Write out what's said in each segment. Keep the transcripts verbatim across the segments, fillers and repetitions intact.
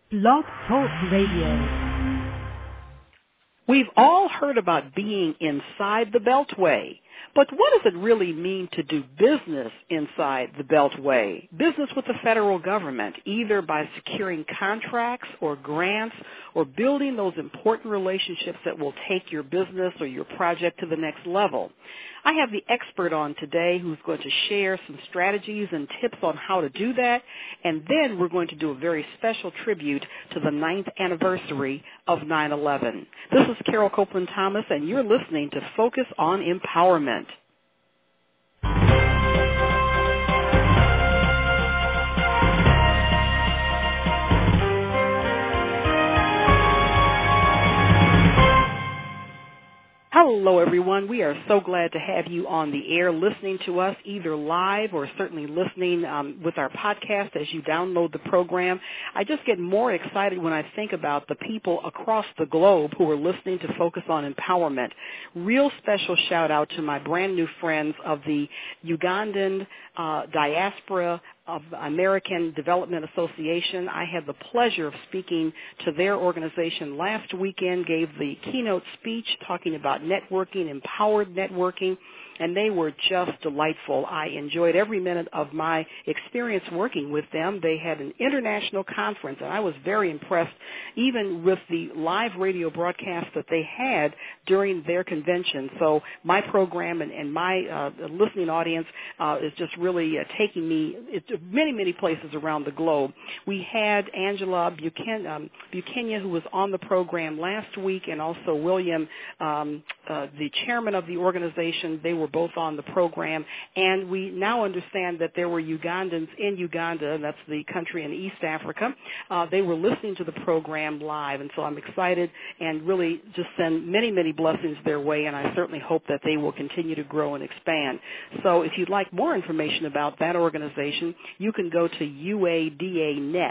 Blog Talk Radio. We've all heard about being inside the Beltway, but what does it really mean to do business inside the Beltway? Business with the federal government, either by securing contracts or grants or building those important relationships that will take your business or your project to the next level. I have the expert on today who's going to share some strategies and tips on how to do that, and then we're going to do a very special tribute to the ninth anniversary of nine eleven. This is Carol Copeland Thomas, and you're listening to Focus on Empowerment. Hello, everyone. We are so glad to have you on the air listening to us either live or certainly listening um, with our podcast as you download the program. I just get more excited when I think about the people across the globe who are listening to Focus on Empowerment. Real special shout out to my brand new friends of the Ugandan uh, Diaspora of American Development Association. I had the pleasure of speaking to their organization last weekend, gave the keynote speech talking about networking, empowered networking, and they were just delightful. I enjoyed every minute of my experience working with them. They had an international conference, and I was very impressed even with the live radio broadcast that they had during their convention. So my program and, and my uh, listening audience uh, is just really uh, taking me to many, many places around the globe. We had Angela Buchanan, um, Buchanan, who was on the program last week, and also William, um, uh, the chairman of the organization. They were both on the program, and we now understand that there were Ugandans in Uganda, and that's the country in East Africa. Uh, they were listening to the program live, and so I'm excited and really just send many, many blessings their way, and I certainly hope that they will continue to grow and expand. So if you'd like more information about that organization, you can go to U A D A net,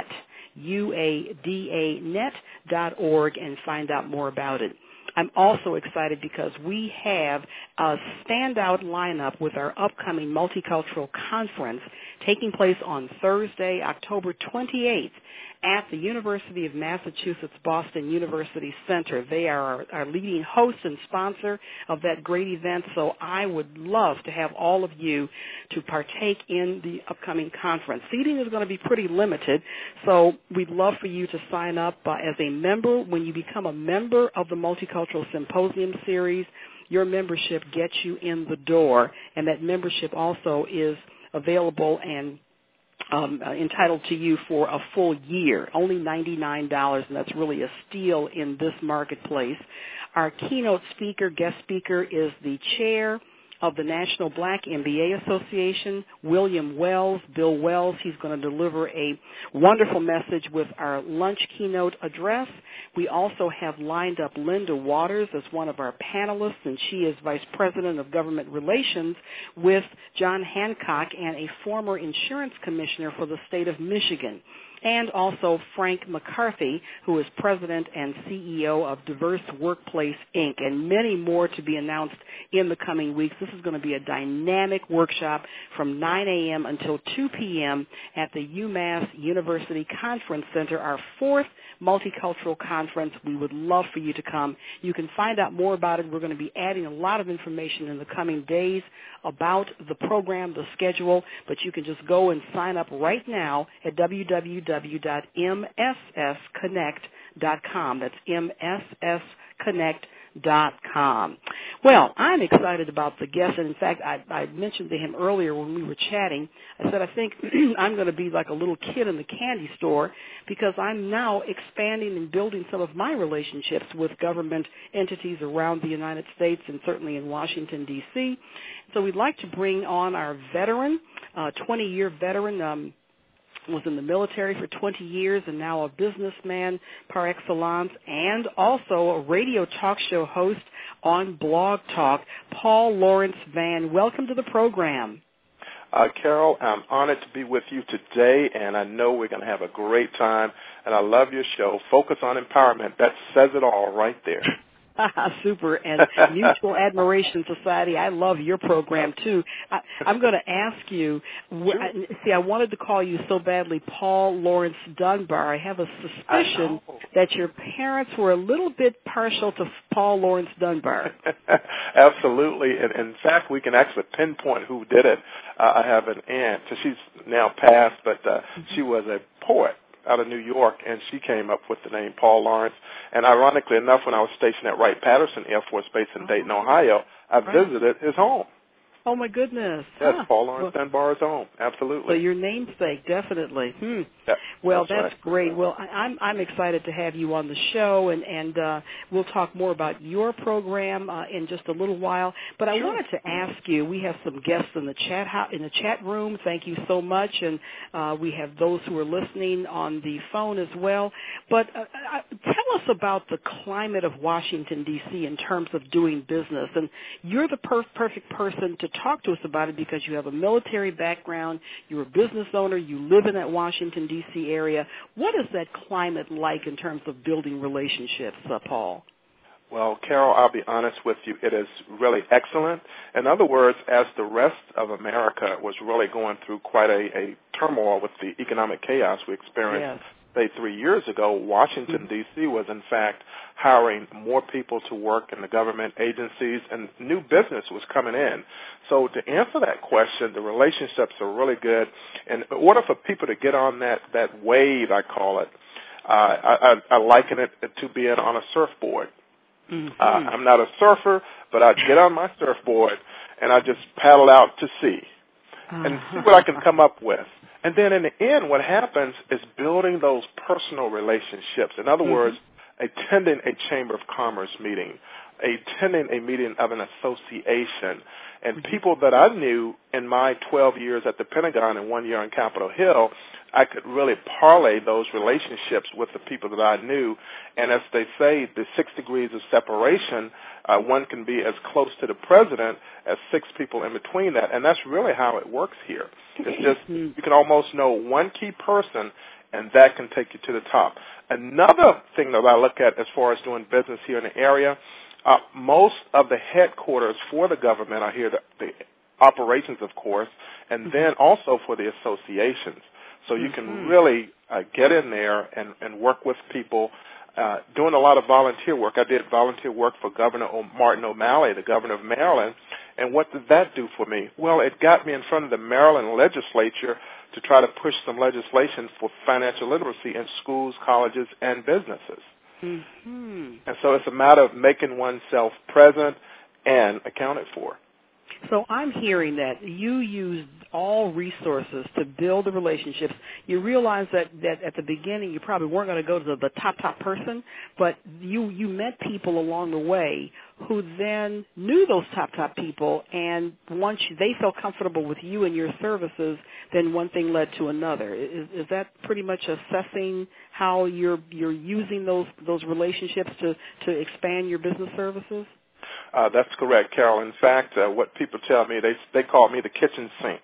U A D A net dot org, and find out more about it. I'm also excited because we have a standout lineup with our upcoming multicultural conference taking place on Thursday, October twenty-eighth at the University of Massachusetts Boston University Center. They are our, our leading host and sponsor of that great event, so I would love to have all of you to partake in the upcoming conference. Seating is going to be pretty limited, so we'd love for you to sign up uh, as a member. When you become a member of the Multicultural Symposium Series, your membership gets you in the door, and that membership also is available and Um, uh, entitled to you for a full year, only ninety-nine dollars, and that's really a steal in this marketplace. Our keynote speaker, guest speaker, is the chair of the National Black M B A Association, William Wells, Bill Wells. He's going to deliver a wonderful message with our lunch keynote address. We also have lined up Linda Waters as one of our panelists, and she is Vice President of Government Relations with John Hancock and a former insurance commissioner for the state of Michigan. And also Frank McCarthy, who is President and C E O of Diverse Workplace, Incorporated, and many more to be announced in the coming weeks. This is going to be a dynamic workshop from nine a.m. until two p.m. at the UMass University Conference Center, our fourth multicultural conference. We would love for you to come. You can find out more about it. We're going to be adding a lot of information in the coming days about the program, the schedule, but you can just go and sign up right now at w w w dot m s s connect dot com. That's M S S Connect dot com. Well, I'm excited about the guest, and in fact, I, I mentioned to him earlier when we were chatting, I said I think I'm going to be like a little kid in the candy store because I'm now expanding and building some of my relationships with government entities around the United States and certainly in Washington, D C So we'd like to bring on our veteran, uh, twenty-year veteran, um, was in the military for twenty years and now a businessman par excellence, and also a radio talk show host on Blog Talk, Paul Lawrence Vann. Welcome to the program. Uh, Carol, I'm honored to be with you today, and I know we're going to have a great time, and I love your show. Focus on Empowerment. That says it all right there. Super. And Mutual Admiration Society, I love your program, too. I, I'm going to ask you, Sure. see, I wanted to call you so badly Paul Laurence Dunbar. I have a suspicion that your parents were a little bit partial to Paul Laurence Dunbar. Absolutely. And in fact, we can actually pinpoint who did it. Uh, I have an aunt. So she's now passed, but uh, mm-hmm. she was a poet out of New York, and she came up with the name Paul Laurence. And ironically enough, when I was stationed at Wright-Patterson Air Force Base in Dayton, Ohio, I visited his home. Oh, my goodness. Yes, huh. Paul Laurence well, Dunbar's home. Absolutely. So your namesake, definitely. Hmm. Yep, well, that's, that's right. great. Well, I, I'm I'm excited to have you on the show, and and uh, we'll talk more about your program uh, in just a little while. But I sure. wanted to ask you. We have some guests in the chat ho- in the chat room. Thank you so much, and uh, we have those who are listening on the phone as well. But uh, uh, tell us about the climate of Washington D C in terms of doing business, and you're the per- perfect person to talk to us about it, because you have a military background, you're a business owner, you live in that Washington, D C area. What is that climate like in terms of building relationships, uh, Paul? Well, Carol, I'll be honest with you, it is really excellent. In other words, as the rest of America was really going through quite a, a turmoil with the economic chaos we experienced, yes. say, three years ago, Washington, mm-hmm. D C was, in fact, hiring more people to work in the government agencies, and new business was coming in. So to answer that question, the relationships are really good. And in order for people to get on that, that wave, I call it, uh, I, I, I liken it to being on a surfboard. Mm-hmm. Uh, I'm not a surfer, but I get on my surfboard and I just paddle out to sea and see what I can come up with. And then in the end, what happens is building those personal relationships. In other mm-hmm. words, attending a Chamber of Commerce meeting, attending a meeting of an association, and mm-hmm. people that I knew in my twelve years at the Pentagon and one year on Capitol Hill, I could really parlay those relationships with the people that I knew. And as they say, the six degrees of separation, uh, one can be as close to the president as six people in between that. And that's really how it works here. It's just you can almost know one key person, and that can take you to the top. Another thing that I look at as far as doing business here in the area, uh, most of the headquarters for the government are here, the, the operations, of course, and mm-hmm. then also for the associations. So you can mm-hmm. really uh, get in there and, and work with people, uh, doing a lot of volunteer work. I did volunteer work for Governor o- Martin O'Malley, the governor of Maryland. And what did that do for me? Well, it got me in front of the Maryland legislature to try to push some legislation for financial literacy in schools, colleges, and businesses. Mm-hmm. And so it's a matter of making oneself present and accounted for. So I'm hearing that you used all resources to build the relationships. You realize that, that at the beginning you probably weren't going to go to the, the top, top person, but you, you met people along the way who then knew those top, top people, and once they felt comfortable with you and your services, then one thing led to another. Is, is that pretty much assessing how you're, you're using those, those relationships to, to expand your business services? Uh, that's correct, Carol. In fact, uh, what people tell me, they they call me the kitchen sink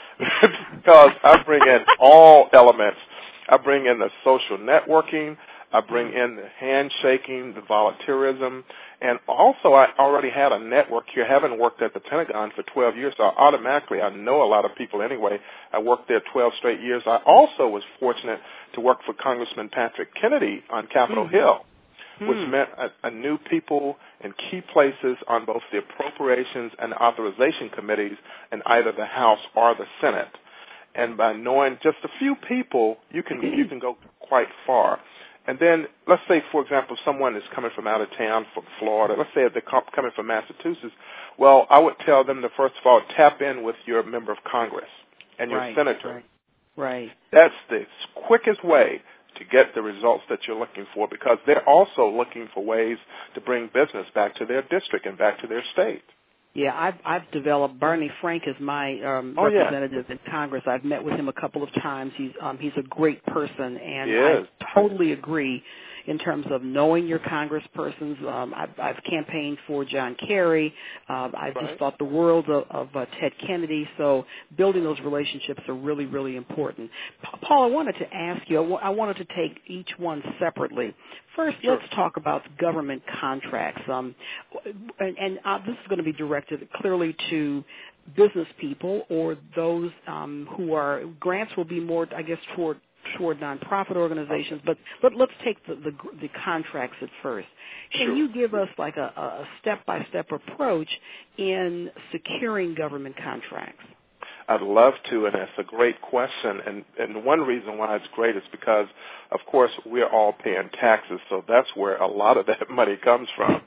because I bring in all elements. I bring in the social networking. I bring in the handshaking, the volunteerism, and also I already had a network here. Having worked at the Pentagon for twelve years, so automatically I know a lot of people anyway. I worked there twelve straight years. I also was fortunate to work for Congressman Patrick Kennedy on Capitol mm-hmm. Hill, which hmm. meant I, I knew people in key places on both the appropriations and authorization committees in either the House or the Senate. And by knowing just a few people, you can you can go quite far. And then let's say, for example, someone is coming from out of town, from Florida. Let's say they're coming from Massachusetts. Well, I would tell them to, first of all, tap in with your member of Congress and your right, senator. Right, right. That's the quickest way to get the results that you're looking for, because they're also looking for ways to bring business back to their district and back to their state. Yeah, I've I've developed. Bernie Frank is my um, oh, representative yeah. in Congress. I've met with him a couple of times. He's um, he's a great person, and he I is. totally agree. in terms of knowing your congresspersons. Um, I've, I've campaigned for John Kerry. Uh, I've right. just thought the world of, of uh, Ted Kennedy. So building those relationships are really, really important. Paul, I wanted to ask you, I, w- I wanted to take each one separately. First, Sure. let's talk about government contracts. Um, and and uh, this is going to be directed clearly to business people or those um, who are, grants will be more, I guess, toward toward nonprofit organizations, but let, let's take the, the, the contracts at first. Can Sure. you give us like a, a step-by-step approach in securing government contracts? I'd love to, and that's a great question. And, and one reason why it's great is because, of course, we're all paying taxes, so that's where a lot of that money comes from.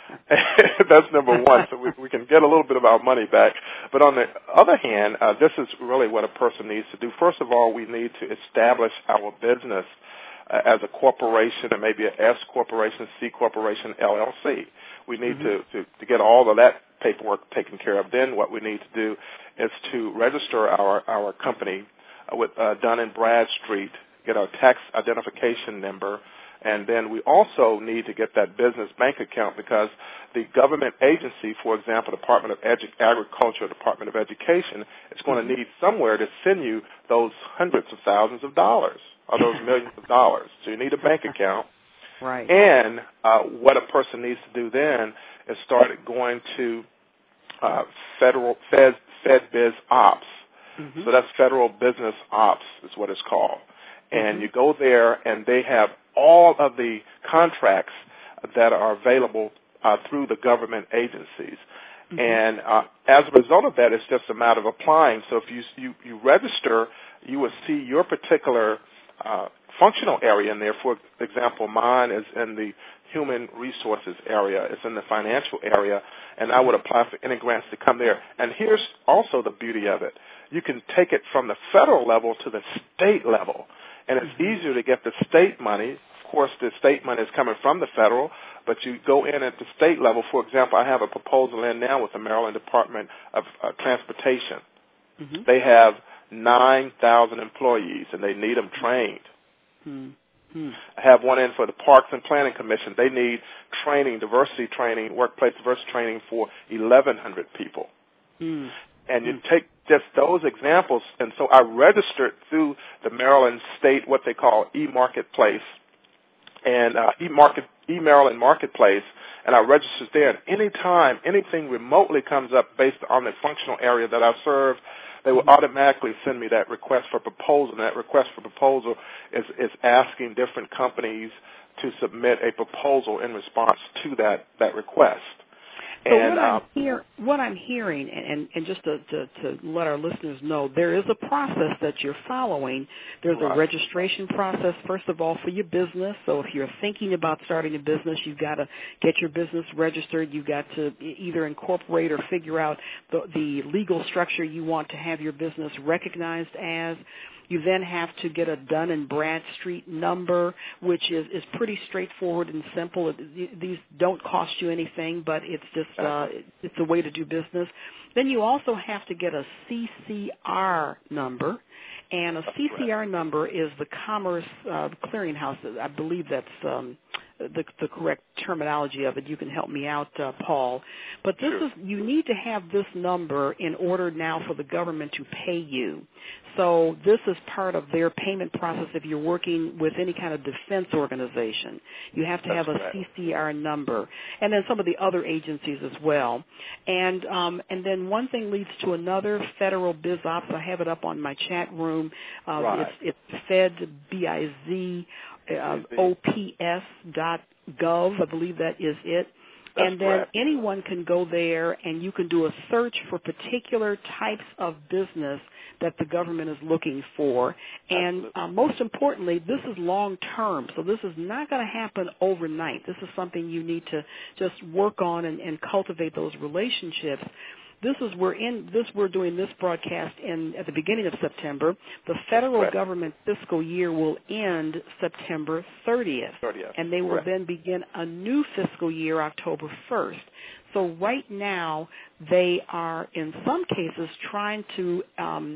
That's number one, so we, we can get a little bit of our money back. But on the other hand, uh, this is really what a person needs to do. First of all, we need to establish our business uh, as a corporation, and maybe an S corporation, C corporation, L L C. We need mm-hmm. to, to, to get all of that paperwork taken care of. Then what we need to do is to register our, our company uh, with uh, Dun and Bradstreet, get our tax identification number, and then we also need to get that business bank account because the government agency, for example, Department of Edu- Agriculture, Department of Education, is going to need somewhere to send you those hundreds of thousands of dollars or those millions of dollars. So you need a bank account. Right. And uh, what a person needs to do then is start going to uh, federal Fed, FedBiz Ops. Mm-hmm. So that's Federal Business Ops is what it's called. And mm-hmm. you go there, and they have all of the contracts that are available uh, through the government agencies. Mm-hmm. And uh, as a result of that, it's just a matter of applying. So if you you, you register, you will see your particular uh, functional area in there. For example, mine is in the human resources area. It's in the financial area, and I would apply for any grants to come there. And here's also the beauty of it. You can take it from the federal level to the state level. And it's mm-hmm. easier to get the state money. Of course, the state money is coming from the federal, but you go in at the state level. For example, I have a proposal in now with the Maryland Department of uh, Transportation. Mm-hmm. They have nine thousand employees, and they need them trained. Mm-hmm. I have one in for the Parks and Planning Commission. They need training, diversity training, workplace diversity training for eleven hundred people. Mm-hmm. And you take just those examples, and so I registered through the Maryland State, what they call e-marketplace, and uh, e-market, e-Maryland Marketplace, and I registered there. And any time anything remotely comes up based on the functional area that I serve, they will automatically send me that request for proposal. And that request for proposal is, is asking different companies to submit a proposal in response to that, that request. So and, what, I'm uh, hear, what I'm hearing, and, and just to, to, to let our listeners know, there is a process that you're following. There's right. a registration process, first of all, for your business. So if you're thinking about starting a business, you've got to get your business registered. You've got to either incorporate or figure out the, the legal structure you want to have your business recognized as. You then have to get a Dun and Bradstreet number, which is, is pretty straightforward and simple. These don't cost you anything, but it's just uh, it's a way to do business. Then you also have to get a C C R number, and a C C R number is the Commerce uh, Clearinghouse. I believe that's um, the, the correct terminology of it. You can help me out, uh, Paul. But this sure. is you need to have this number in order now for the government to pay you. So this is part of their payment process if you're working with any kind of defense organization. You have to That's have a correct. C C R number, and then some of the other agencies as well. And um, and then one thing leads to another. Federal Biz Ops, I have it up on my chat room. Uh, right. It's, it's Fed, B I Z, uh, O P S dot gov. I believe that is it. That's and then correct. anyone can go there, and you can do a search for particular types of business that the government is looking for. And uh, most importantly, this is long-term, so this is not going to happen overnight. This is something you need to just work on and, and cultivate those relationships. This is we're in this we're doing this broadcast in at the beginning of September. The federal government fiscal year will end September thirtieth, thirtieth. and they will Correct. then begin a new fiscal year October first. So right now they are in some cases trying to um,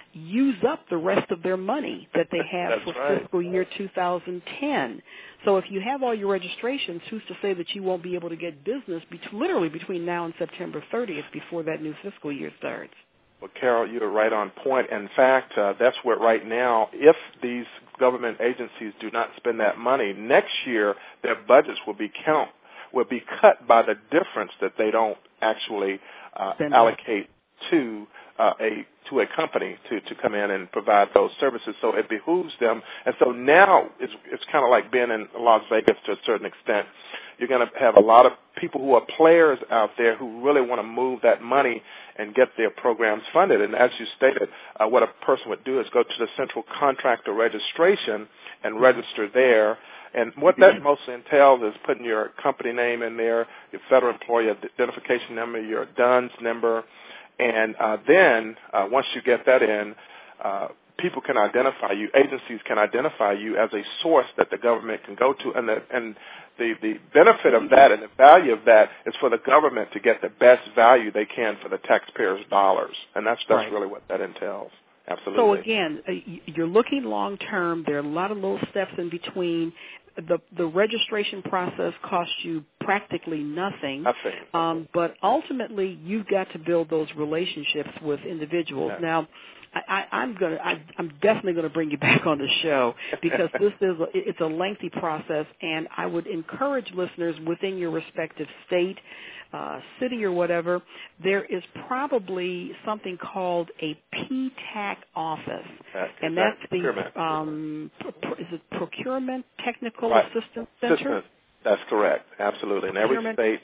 use up the rest of their money that they have That's for right. fiscal year two thousand ten. So if you have all your registrations, who's to say that you won't be able to get business be- literally between now and September thirtieth before that new fiscal year starts? Well, Carol, you're right on point. In fact, uh, that's where right now, if these government agencies do not spend that money, next year their budgets will be count will be cut by the difference that they don't actually uh, allocate to uh, a to a company to, to come in and provide those services. So it behooves them. And so now it's, it's kind of like being in Las Vegas to a certain extent. You're going to have a lot of people who are players out there who really want to move that money and get their programs funded. And as you stated, uh, what a person would do is go to the central contractor registration and register there. And what that mostly entails is putting your company name in there, your federal employee identification number, your D U N S number, and uh, then uh, once you get that in, uh, people can identify you, agencies can identify you as a source that the government can go to, and the, and the, the benefit of that and the value of that is for the government to get the best value they can for the taxpayers' dollars, and that's that's right. really what that entails. Absolutely. So again, you're looking long term. There are a lot of little steps in between. The the registration process costs you practically nothing. Nothing. Um, but ultimately, you've got to build those relationships with individuals. Yeah. Now, I, I, I'm gonna, I, I'm definitely going to bring you back on the show because this is a, it's a lengthy process, and I would encourage listeners within your respective state, uh, city, or whatever. There is probably something called a P TAC office, That, and that that's the um, pro, is it Procurement Technical right. Assistance Center? Assistance. That's correct. Absolutely. In every Procurement. state.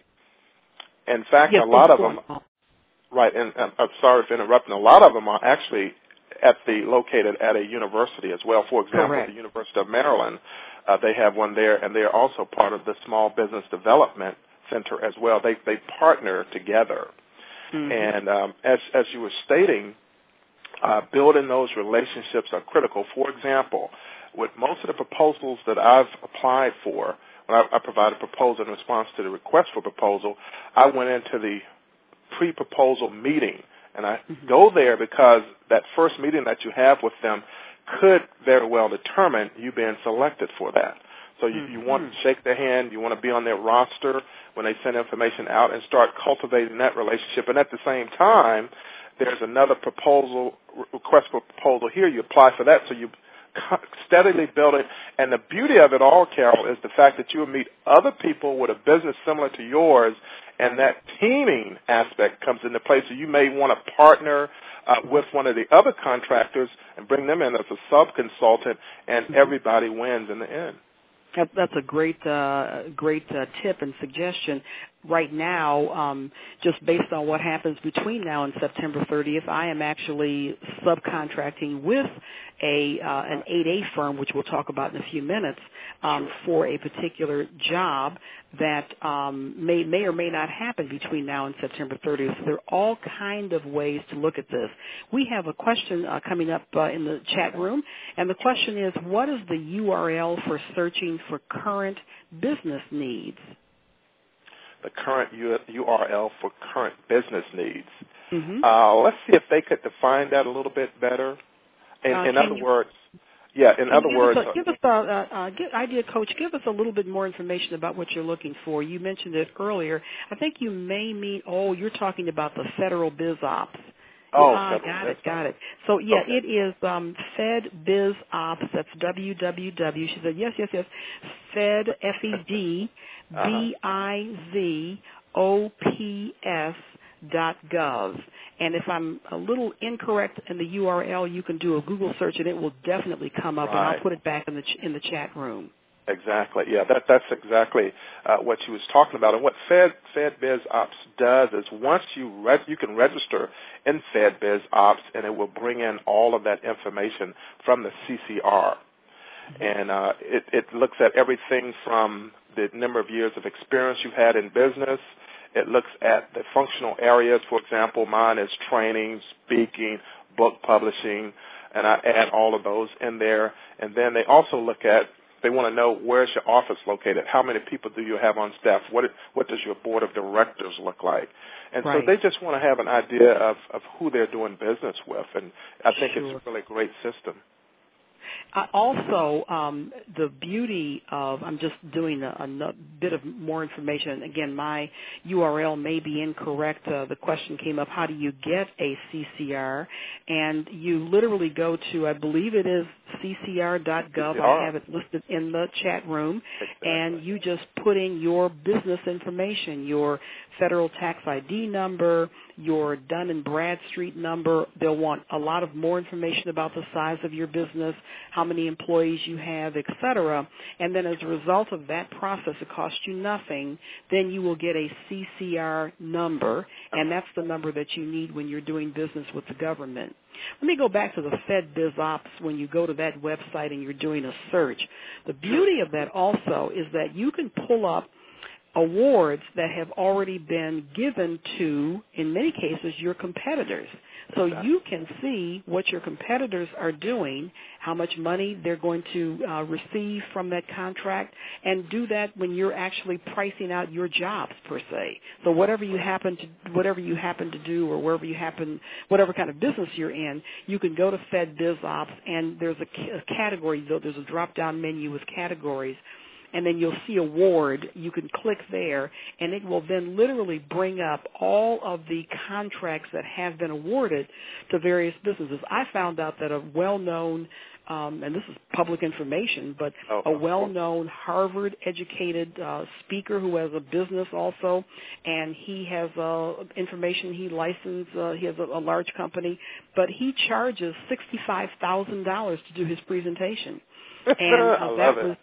In fact, Yes, a lot of on. them. Right, and uh, I'm sorry for interrupting. A lot of them are actually at the located at a university as well. For example, Correct. the University of Maryland, uh, they have one there, and they are also part of the Small Business Development Center as well. They they partner together, Mm-hmm. and um, as as you were stating, uh, building those relationships are critical. For example, with most of the proposals that I've applied for, when I, I provided a proposal in response to the request for proposal, I went into the pre-proposal meeting, and I mm-hmm. go there because that first meeting that you have with them could very well determine you being selected for that. So you, mm-hmm. you want to shake their hand, you want to be on their roster when they send information out and start cultivating that relationship. And at the same time, there's another proposal, request for proposal here. You apply for that, so you steadily build it. And the beauty of it all, Carol, is the fact that you will meet other people with a business similar to yours, and that teaming aspect comes into play. So you may want to partner uh, with one of the other contractors and bring them in as a sub-consultant, and everybody wins in the end. That, that's a great, uh, great uh, tip and suggestion. Right now, um, just based on what happens between now and September thirtieth, I am actually subcontracting with a uh, an eight A firm, which we'll talk about in a few minutes, um, for a particular job that um, may may or may not happen between now and September thirtieth. So there are all kind of ways to look at this. We have a question uh, coming up uh, in the chat room, and the question is, what is the U R L for searching for current business needs? The current U R L for current business needs. Mm-hmm. Uh, let's see if they could define that a little bit better. In, uh, in other you, words, yeah. In other give words, us a, give us a, uh, uh, give, idea, Coach. Give us a little bit more information about what you're looking for. You mentioned it earlier. I think you may mean. Oh, you're talking about the federal biz ops. Oh, ah, got it, got it. So yeah, okay. it is um, Fed Biz Ops. That's W W W. She said yes, yes, yes. Fed F E D B I Z O P S dot gov. And if I'm a little incorrect in the U R L, you can do a Google search, and it will definitely come up. Right. And I'll put it back in the ch- in the chat room. Exactly. Yeah, that that's exactly uh, what she was talking about. And what Fed FedBiz Ops does is once you re- you can register in FedBiz Ops, and it will bring in all of that information from the C C R. Mm-hmm. And uh, it, it looks at everything from the number of years of experience you've had in business. It looks at the functional areas. For example, mine is training, speaking, book publishing, and I add all of those in there. And then they also look at They want to know where's your office located, how many people do you have on staff, what what does your board of directors look like, and right. so they just want to have an idea of, of who they're doing business with, and I think sure. it's a really great system. Uh, also, um, the beauty of, I'm just doing a, a bit of more information. Again, my U R L may be incorrect. Uh, the question came up, how do you get a C C R? And you literally go to, I believe it is C C R dot gov. C C R. I have it listed in the chat room. Exactly. And you just put in your business information, your federal tax I D number, your Dun and Bradstreet number. They'll want a lot of more information about the size of your business, how many employees you have, et cetera. And then as a result of that process, it costs you nothing. Then you will get a C C R number, and that's the number that you need when you're doing business with the government. Let me go back to the FedBizOpps when you go to that website and you're doing a search. The beauty of that also is that you can pull up awards that have already been given to, in many cases, your competitors. So you can see what your competitors are doing, how much money they're going to uh, receive from that contract, and do that when you're actually pricing out your jobs per se. So whatever you happen to whatever you happen to do, or wherever you happen, whatever kind of business you're in, you can go to FedBizOpps, and there's a, a category. There's a drop-down menu with categories. And then you'll see award. You can click there, and it will then literally bring up all of the contracts that have been awarded to various businesses. I found out that a well-known, um, and this is public information, but oh, a well-known Harvard-educated uh, speaker who has a business also, and he has uh, information he licensed. Uh, he has a, a large company, but he charges sixty-five thousand dollars to do his presentation. And uh, I that love was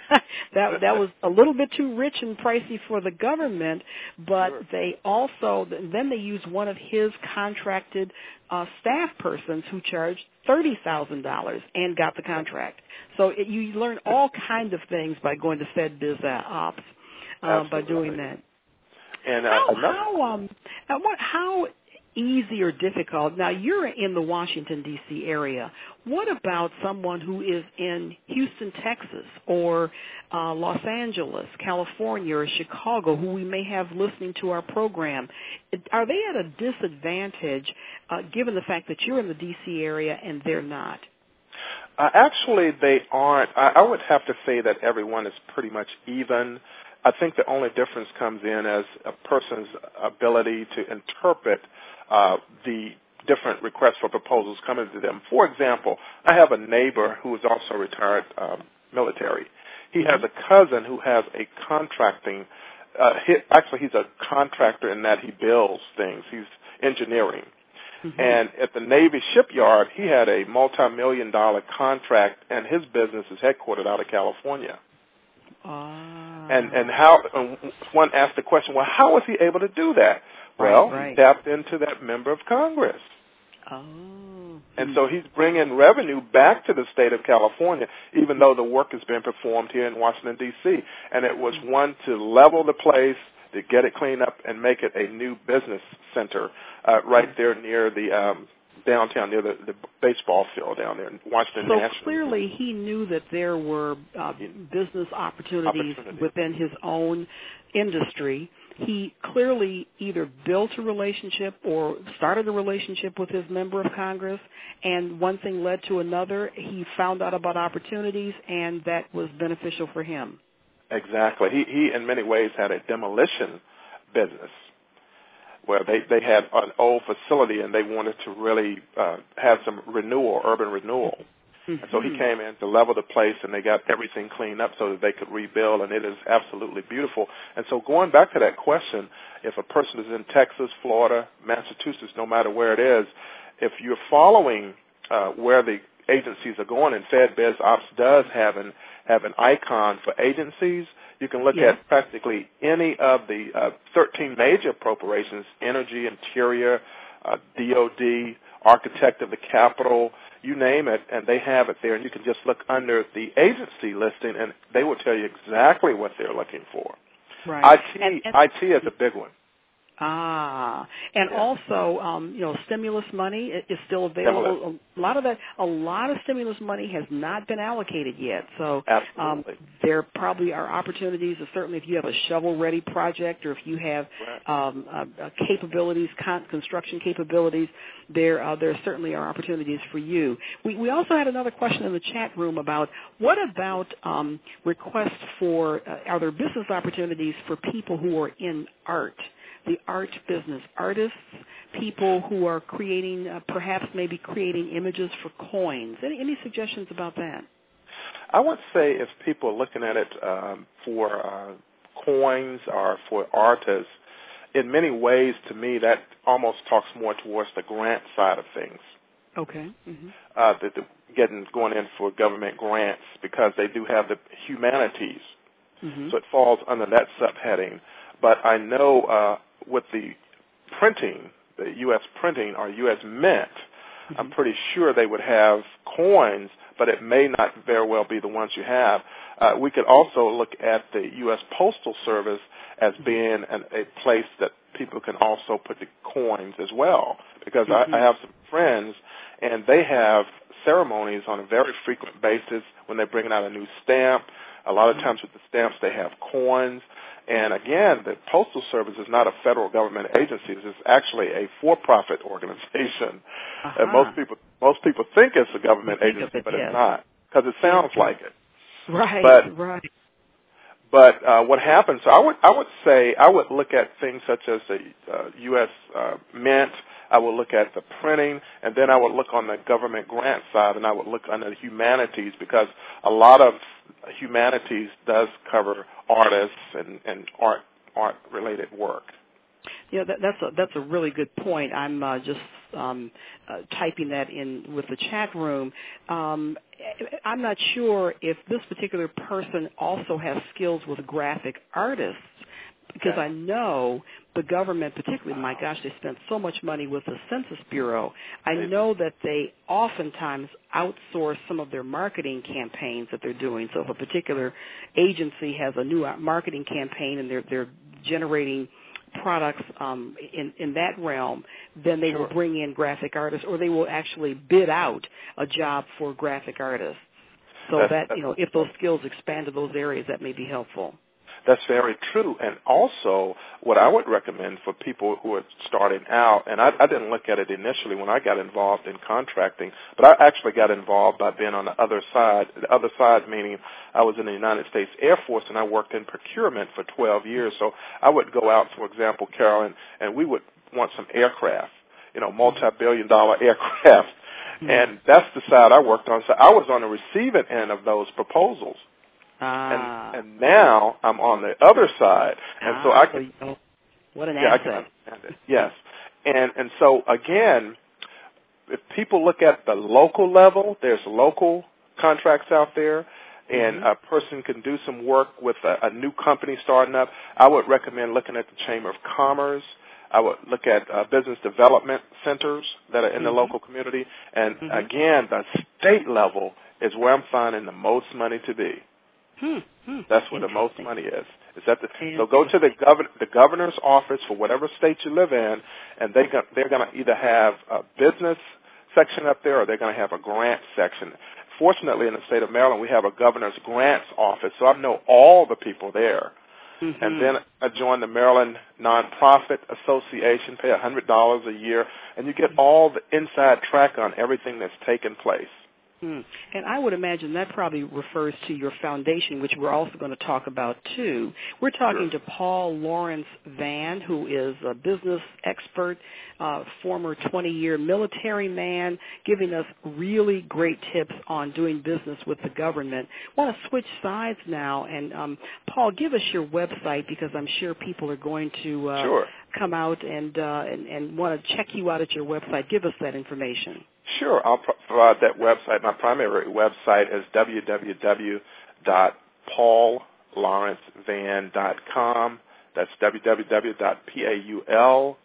that that was a little bit too rich and pricey for the government, but sure. they also then they used one of his contracted uh, staff persons who charged thirty thousand dollars and got the contract. So it, you learn all kinds of things by going to FedBizOpps uh, by doing that. And uh, how another- how um uh, what how easy or difficult? Now, you're in the Washington, D C area. What about someone who is in Houston, Texas, or uh, Los Angeles, California, or Chicago, who we may have listening to our program? Are they at a disadvantage uh, given the fact that you're in the D C area and they're not? Uh, actually, they aren't. I, I would have to say that everyone is pretty much even. I think the only difference comes in as a person's ability to interpret uh, the different requests for proposals coming to them. For example, I have a neighbor who is also retired um, military. He has a cousin who has a contracting, uh, he, actually he's a contractor in that he builds things. He's engineering. Mm-hmm. And at the Navy shipyard, he had a multi-million dollar contract, and his business is headquartered out of California. Ah. And and how and one asked the question, well, how was he able to do that? Right, well, right. he tapped into that member of Congress. Oh. And so he's bringing revenue back to the state of California, even though the work has been performed here in Washington, D C. And it was one to level the place, to get it cleaned up, and make it a new business center uh, right there near the um, downtown, near the, the baseball field down there in Washington so National. So clearly he knew that there were uh, business opportunities, opportunities within his own industry. He clearly either built a relationship or started a relationship with his member of Congress, and one thing led to another. He found out about opportunities, and that was beneficial for him. Exactly. He, he in many ways, had a demolition business where they, they had an old facility and they wanted to really uh, have some renewal, urban renewal. Mm-hmm. And so he came in to level the place, and they got everything cleaned up so that they could rebuild, and it is absolutely beautiful. And so going back to that question, if a person is in Texas, Florida, Massachusetts, no matter where it is, if you're following uh, where the agencies are going, and FedBizOpps does have an, have an icon for agencies, you can look yeah. at practically any of the uh, thirteen major appropriations, Energy, Interior, uh, D O D, Architect of the Capitol, you name it, and they have it there, and you can just look under the agency listing, and they will tell you exactly what they're looking for. Right. I T, and, and, I T is a big one. Ah, and yeah. also, um, you know, stimulus money is still available. Stimulus. A lot of that, a lot of stimulus money has not been allocated yet. So um, Absolutely. there probably are opportunities. Certainly, if you have a shovel-ready project, or if you have Right. um, uh, uh, capabilities, con- construction capabilities, there uh, there certainly are opportunities for you. We we also had another question in the chat room about what about um, requests for uh, are there business opportunities for people who are in art? The art business, artists, people who are creating, uh, perhaps maybe creating images for coins. Any, any suggestions about that? I would say if people are looking at it um, for uh, coins or for artists, in many ways, to me, that almost talks more towards the grant side of things. Okay. Mm-hmm. Uh, the, the getting going in for government grants because they do have the humanities, Mm-hmm. so it falls under that subheading. But I know uh, with the printing, the U S printing or U S Mint, Mm-hmm. I'm pretty sure they would have coins, but it may not very well be the ones you have. Uh, we could also look at the U S Postal Service as being an, a place that people can also put the coins as well, because Mm-hmm. I, I have some friends, and they have ceremonies on a very frequent basis when they're bringing out a new stamp. A lot of times with the stamps, they have coins. And again, the Postal Service is not a federal government agency. It's actually a for-profit organization. Uh-huh. And most people most people think it's a government Think agency, of it, but yes. it's not, because it sounds Yeah. like it. Right, But right. but uh, what happens? So I would I would say I would look at things such as the uh, U S Uh, Mint. I would look at the printing, and then I would look on the government grant side, and I would look under the humanities, because a lot of humanities does cover artists and, and art art related work. Yeah, that, that's a that's a really good point. I'm uh, just um, uh, typing that in with the chat room. Um, I'm not sure if this particular person also has skills with graphic artists, because Okay. I know the government, particularly, my gosh, they spent so much money with the Census Bureau. I know that they oftentimes outsource some of their marketing campaigns that they're doing. So if a particular agency has a new marketing campaign and they're they're generating products um, in, in that realm, then they Sure. will bring in graphic artists, or they will actually bid out a job for graphic artists. So That's, that, that's, you know, if those skills expand to those areas, that may be helpful. That's very true. And also, what I would recommend for people who are starting out, and I, I didn't look at it initially when I got involved in contracting, but I actually got involved by being on the other side. The other side meaning I was in the United States Air Force, and I worked in procurement for twelve years. So I would go out, for example, Carolyn, and we would want some aircraft, you know, multi-billion dollar aircraft. Mm-hmm. And that's the side I worked on. So I was on the receiving end of those proposals. Ah. And, and now I'm on the other side, and ah, so I can. So, oh, what an yeah, asset! I can understand it. Yes, and and so again, if people look at the local level, there's local contracts out there, and mm-hmm. a person can do some work with a, a new company starting up. I would recommend looking at the Chamber of Commerce. I would look at uh, business development centers that are in mm-hmm. the local community, and mm-hmm. again, the state level is where I'm finding the most money to be. Hmm, hmm. That's where the most money is. Is that the, so go to the governor, the governor's office for whatever state you live in, and they go, they're going to either have a business section up there, or they're going to have a grant section. Fortunately, in the state of Maryland, we have a governor's grants office, so I know all the people there. Mm-hmm. And then I joined the Maryland Nonprofit Association, pay one hundred dollars a year, and you get all the inside track on everything that's taking place. Hmm. And I would imagine that probably refers to your foundation, which we're also going to talk about, too. We're talking Sure. to Paul Lawrence Vann, who is a business expert, uh, former twenty-year military man, giving us really great tips on doing business with the government. I want to switch sides now, and um, Paul, give us your website, because I'm sure people are going to uh, Sure. come out and, uh, and, and want to check you out at your website. Give us that information. Sure, I'll provide that website. My primary website is w w w dot paul lawrence van dot com. That's w w w dot paul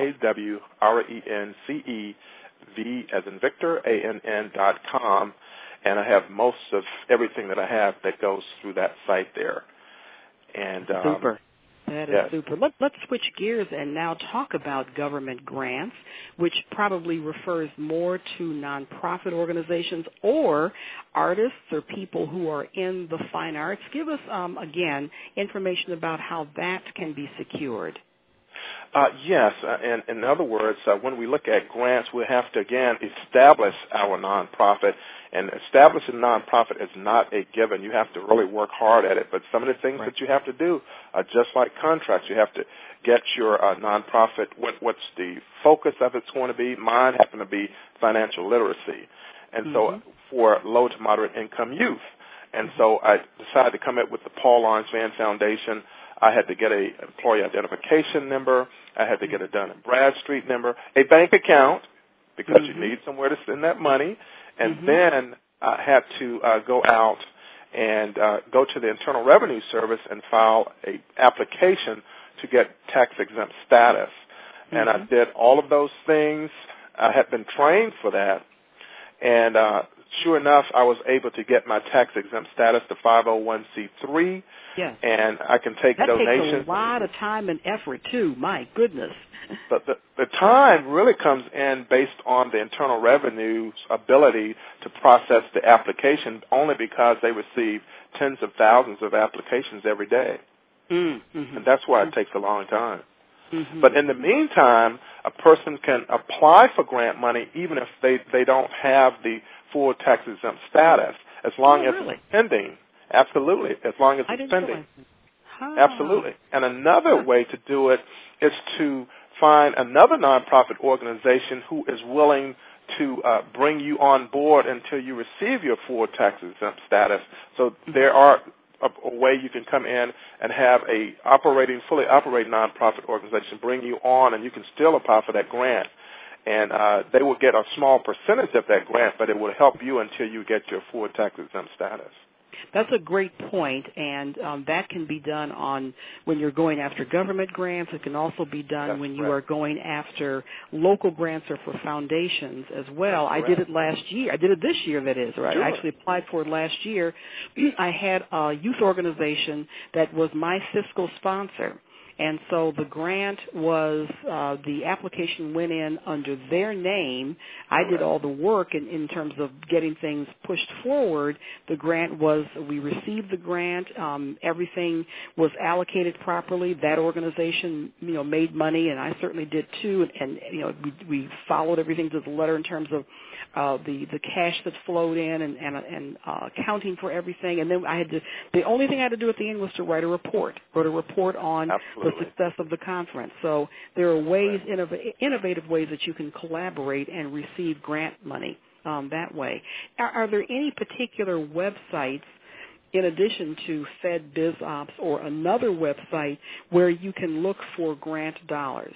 lawrence v as in Victor, A N N dot com. And I have most of everything that I have that goes through that site there. And um, Super. That is yes. super. Let, let's switch gears and now talk about government grants, which probably refers more to nonprofit organizations or artists or people who are in the fine arts. Give us, um, again, information about how that can be secured. Uh, yes, uh, and in other words, uh, when we look at grants, we have to, again, establish our nonprofit. And establishing a nonprofit is not a given. You have to really work hard at it. But some of the things right. that you have to do are just like contracts. You have to get your uh, nonprofit, what, what's the focus of it's going to be. Mine happen to be financial literacy. And mm-hmm. so for low to moderate income youth. And so I decided to come up with the Paul Lawrence Vann Foundation. I had to get a employee identification number. I had to get a Dun and Bradstreet number, a bank account, because mm-hmm. you need somewhere to send that money. And mm-hmm. then I had to uh, go out and uh, go to the Internal Revenue Service and file a application to get tax-exempt status. Mm-hmm. And I did all of those things. I had been trained for that. And uh, sure enough, I was able to get my tax-exempt status to five oh one c three. Yes. And I can take that donations. That takes a lot of time and effort, too. My goodness. But the, the time really comes in based on the Internal Revenue's ability to process the application, only because they receive tens of thousands of applications every day. Mm-hmm. And that's why it takes a long time. Mm-hmm. But in the meantime, a person can apply for grant money even if they, they don't have the full tax-exempt status, as long oh, as really? it's pending. Absolutely, as long as I it's didn't pending. Huh. Absolutely. And another huh. way to do it is to find another nonprofit organization who is willing to uh, bring you on board until you receive your full tax-exempt status. So mm-hmm. there are a, a way you can come in and have a operating, fully operating nonprofit organization bring you on, and you can still apply for that grant. And uh, they will get a small percentage of that grant, but it will help you until you get your full tax-exempt status. That's a great point, and um, that can be done on when you're going after government grants. It can also be done That's when correct. you are going after local grants or for foundations as well. That's I did it last year. I did it this year, that is. Right? Sure. I actually applied for it last year. I had a youth organization that was my fiscal sponsor. And so the grant was, uh, the application went in under their name. I did all the work in, in terms of getting things pushed forward. The grant was, we received the grant. Um, everything was allocated properly. That organization, you know, made money, and I certainly did too. And, and you know, we, we followed everything to the letter in terms of uh, the, the cash that flowed in and, and, and uh, accounting for everything. And then I had to, the only thing I had to do at the end was to write a report, wrote a report on Absolutely. the success of the conference. So there are ways, innov- innovative ways that you can collaborate and receive grant money um, that way. Are, are there any particular websites, in addition to FedBizOps, or another website where you can look for grant dollars?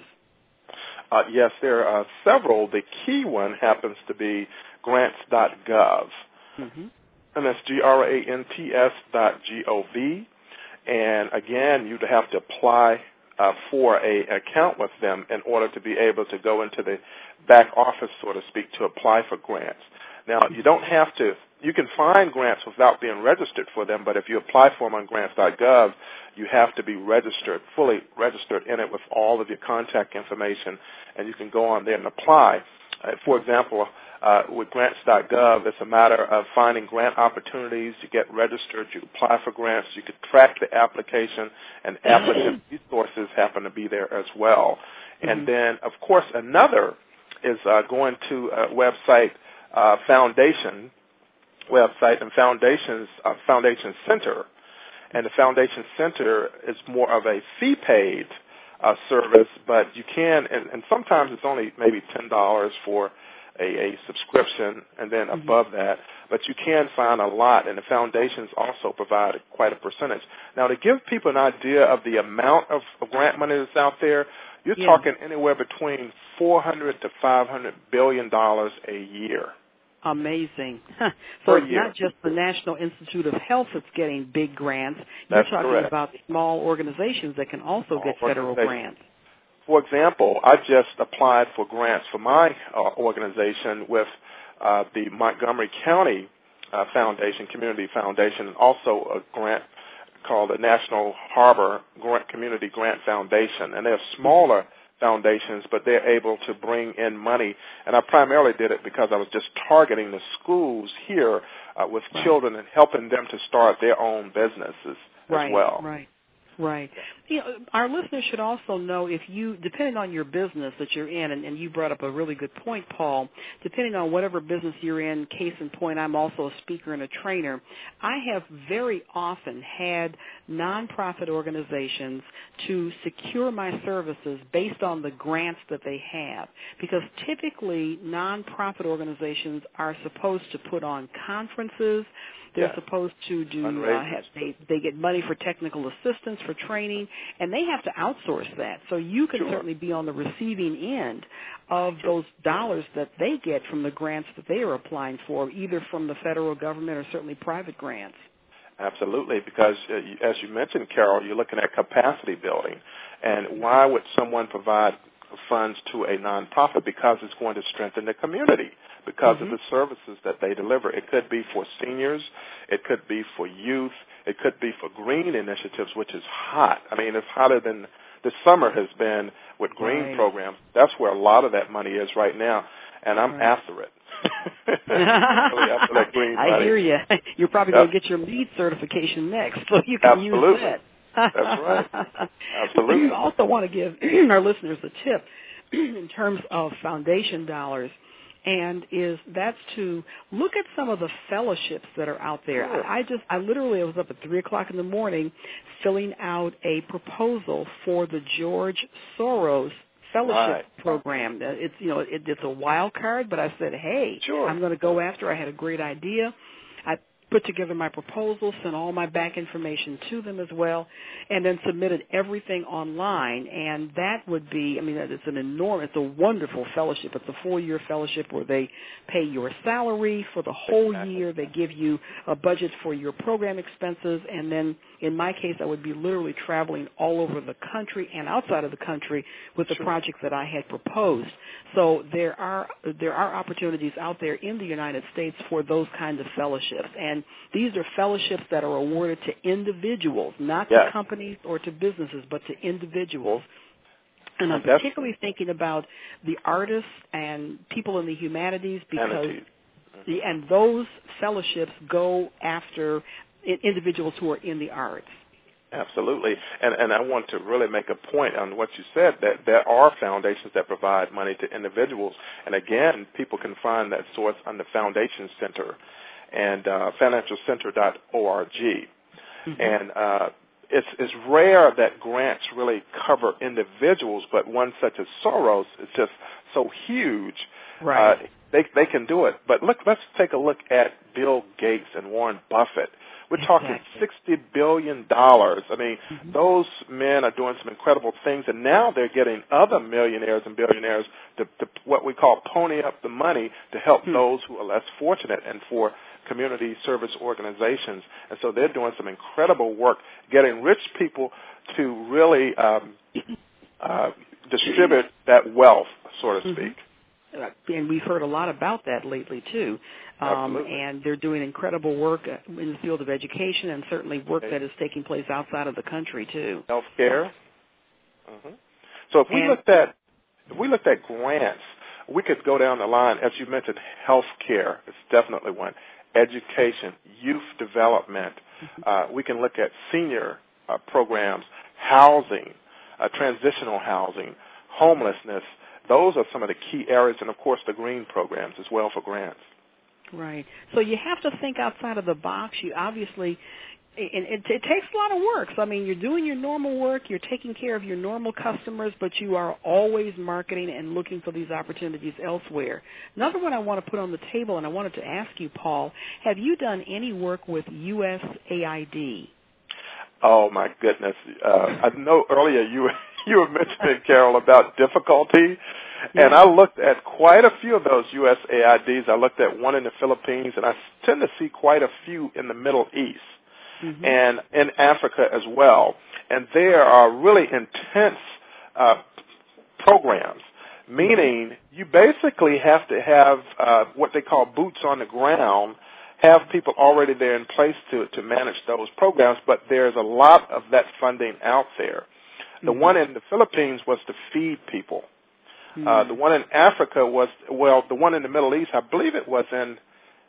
Uh, yes, there are several. The key one happens to be grants dot gov. Mm-hmm. And that's G R A N T S dot G O V. And again, you'd have to apply uh, for a account with them in order to be able to go into the back office, so to speak, to apply for grants. Now, you don't have to, you can find grants without being registered for them, but if you apply for them on grants dot gov, you have to be registered, fully registered in it with all of your contact information, and you can go on there and apply. Uh, for example, uh, with grants dot gov, it's a matter of finding grant opportunities. You get registered, you apply for grants, you can track the application, and applicant resources happen to be there as well. Mm-hmm. And then, of course, another is uh, going to a website, uh, foundation website, and foundations uh, foundation center. And the Foundation Center is more of a fee-paid uh, service, but you can, and, and sometimes it's only maybe ten dollars for a, a subscription, and then mm-hmm. above that, but you can find a lot, and the foundations also provide quite a percentage. Now, to give people an idea of the amount of, of grant money that's out there, you're yeah. talking anywhere between four hundred to five hundred billion dollars a year. Amazing. So it's not just the National Institute of Health that's getting big grants. You're That's talking correct. about small organizations that can also small get federal grants. For example, I just applied for grants for my uh, organization with uh, the Montgomery County uh, Foundation, Community Foundation, and also a grant called the National Harbor Grant Community Grant Foundation, and they're smaller foundations, but they're able to bring in money. And I primarily did it because I was just targeting the schools here uh, with right. children and helping them to start their own businesses right, as well. Right. Right. You know, our listeners should also know if you, depending on your business that you're in, and, and you brought up a really good point, Paul, depending on whatever business you're in, case in point, I'm also a speaker and a trainer, I have very often had nonprofit organizations to secure my services based on the grants that they have, because typically nonprofit organizations are supposed to put on conferences. They're yeah. supposed to do, uh, have, they, they get money for technical assistance, for training, and they have to outsource that. So you can sure. certainly be on the receiving end of sure. those dollars that they get from the grants that they are applying for, either from the federal government or certainly private grants. Absolutely, because uh, as you mentioned, Carol, you're looking at capacity building. And why would someone provide funds to a nonprofit? Because it's going to strengthen the community because mm-hmm. of the services that they deliver. It could be for seniors. It could be for youth. It could be for green initiatives, which is hot. I mean, it's hotter than the summer has been with green right. programs. That's where a lot of that money is right now, and I'm right. after it. really after that green money. I hear you. You're probably yep. going to get your LEED certification next, so you can Absolutely. use that. That's right. Absolutely. You also want to give our listeners a tip in terms of foundation dollars, and is that's to look at some of the fellowships that are out there. Sure. I, I just, I literally was up at three o'clock in the morning filling out a proposal for the George Soros fellowship right. program. It's, you know, it, it's a wild card, but I said, hey, sure. I'm going to go after. I had a great idea. I put together my proposal, sent all my back information to them as well, and then submitted everything online. And that would be, I mean, it's an enormous, it's a wonderful fellowship. It's a four-year fellowship where they pay your salary for the whole exactly. year. They give you a budget for your program expenses, and then in my case, I would be literally traveling all over the country and outside of the country with the sure. projects that I had proposed. So there are there are opportunities out there in the United States for those kinds of fellowships. And these are fellowships that are awarded to individuals, not yes. to companies or to businesses, but to individuals. And I'm That's particularly thinking about the artists and people in the humanities because mm-hmm. the, and those fellowships go after individuals who are in the arts. Absolutely. And and I want to really make a point on what you said, that there are foundations that provide money to individuals. And again, people can find that source on the Foundation Center and uh, financial center dot org. Mm-hmm. And uh, it's, it's rare that grants really cover individuals, but one such as Soros is just so huge. Right. Uh, they, they can do it. But look, let's take a look at Bill Gates and Warren Buffett. We're talking exactly. sixty billion dollars. I mean, mm-hmm. those men are doing some incredible things, and now they're getting other millionaires and billionaires to, to what we call pony up the money to help hmm. those who are less fortunate and for community service organizations. And so they're doing some incredible work getting rich people to really um, uh, distribute that wealth, so to speak. Mm-hmm. And we've heard a lot about that lately, too. Um, and they're doing incredible work in the field of education and certainly work that is taking place outside of the country, too. Healthcare. Mm-hmm. So if we and, looked at if we looked at grants, we could go down the line. As you mentioned, healthcare is definitely one. Education, youth development. Mm-hmm. Uh, we can look at senior uh, programs, housing, uh, transitional housing, homelessness. Those are some of the key areas, and, of course, the green programs as well for grants. Right. So you have to think outside of the box. You obviously, and it, it takes a lot of work. So, I mean, you're doing your normal work, you're taking care of your normal customers, but you are always marketing and looking for these opportunities elsewhere. Another one I want to put on the table, and I wanted to ask you, Paul, have you done any work with U S A I D? Oh, my goodness. Uh, I know earlier you you were mentioning, Carol, about difficulty. Yeah. And I looked at quite a few of those U S A I Ds. I looked at one in the Philippines, and I tend to see quite a few in the Middle East mm-hmm. and in Africa as well. And there are really intense uh, programs, meaning you basically have to have uh, what they call boots on the ground, have people already there in place to, to manage those programs, but there's a lot of that funding out there. The mm-hmm. one in the Philippines was to feed people. Mm-hmm. Uh, the one in Africa was, well, the one in the Middle East, I believe it was in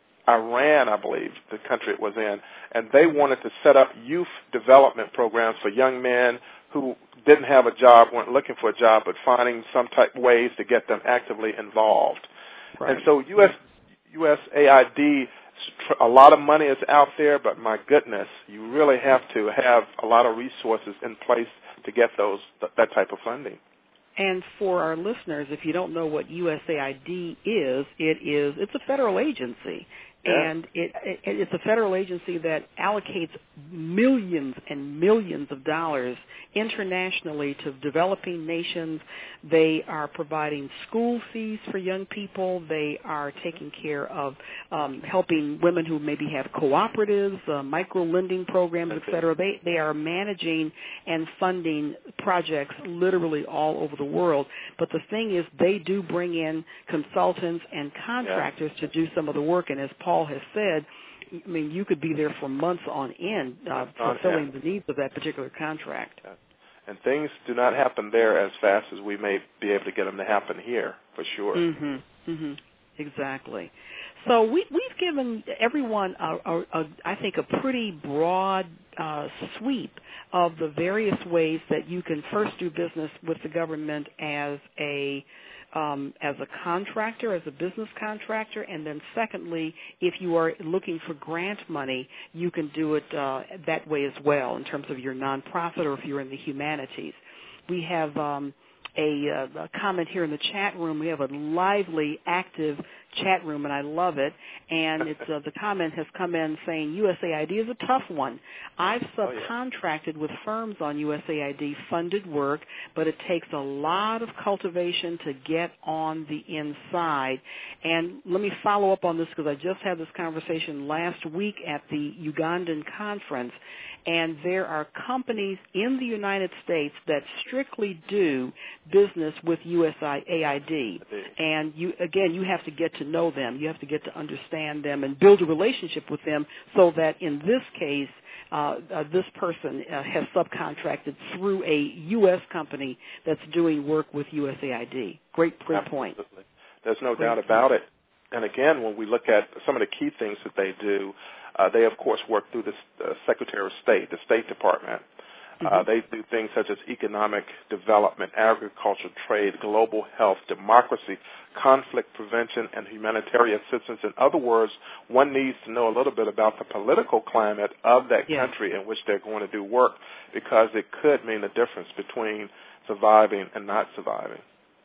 Iran, I believe, the country it was in, and they wanted to set up youth development programs for young men who didn't have a job, weren't looking for a job, but finding some type of ways to get them actively involved. Right. And so U S U S A I D, a lot of money is out there, but my goodness, you really have to have a lot of resources in place to get those that type of funding. And for our listeners, if you don't know what U S A I D is, it is it's a federal agency. Yeah. And it, it, it's a federal agency that allocates millions and millions of dollars internationally to developing nations. They are providing school fees for young people. They are taking care of um, helping women who maybe have cooperatives, uh, micro-lending programs, et cetera. They, they are managing and funding projects literally all over the world. But the thing is, they do bring in consultants and contractors yeah. to do some of the work. And as Paul has said, I mean, you could be there for months on end uh, fulfilling the needs of that particular contract. Yeah. And things do not happen there as fast as we may be able to get them to happen here, for sure. Mm-hmm. Mm-hmm. Exactly. So we, we've given everyone, a, a, a, I think, a pretty broad uh, sweep of the various ways that you can first do business with the government as a Um, as a contractor, as a business contractor, and then secondly, if you are looking for grant money, you can do it uh, that way as well in terms of your nonprofit or if you're in the humanities. We have um, a, uh, a comment here in the chat room. We have a lively, active chat room, and I love it. And it's uh, the comment has come in saying U S A I D is a tough one. I've subcontracted with firms on U S A I D funded work, but it takes a lot of cultivation to get on the inside. And let me follow up on this because I just had this conversation last week at the Ugandan conference. And there are companies in the United States that strictly do business with U S A I D. And you, again, you have to get to know them. You have to get to understand them and build a relationship with them so that in this case, uh, uh, this person uh, has subcontracted through a U S company that's doing work with U S A I D. Great, great point. Absolutely. There's no great doubt about it. And again, when we look at some of the key things that they do, uh, they, of course, work through the uh, Secretary of State, the State Department. Mm-hmm. Uh, they do things such as economic development, agriculture, trade, global health, democracy, conflict prevention, and humanitarian assistance. In other words, one needs to know a little bit about the political climate of that yes. country in which they're going to do work because it could mean the difference between surviving and not surviving.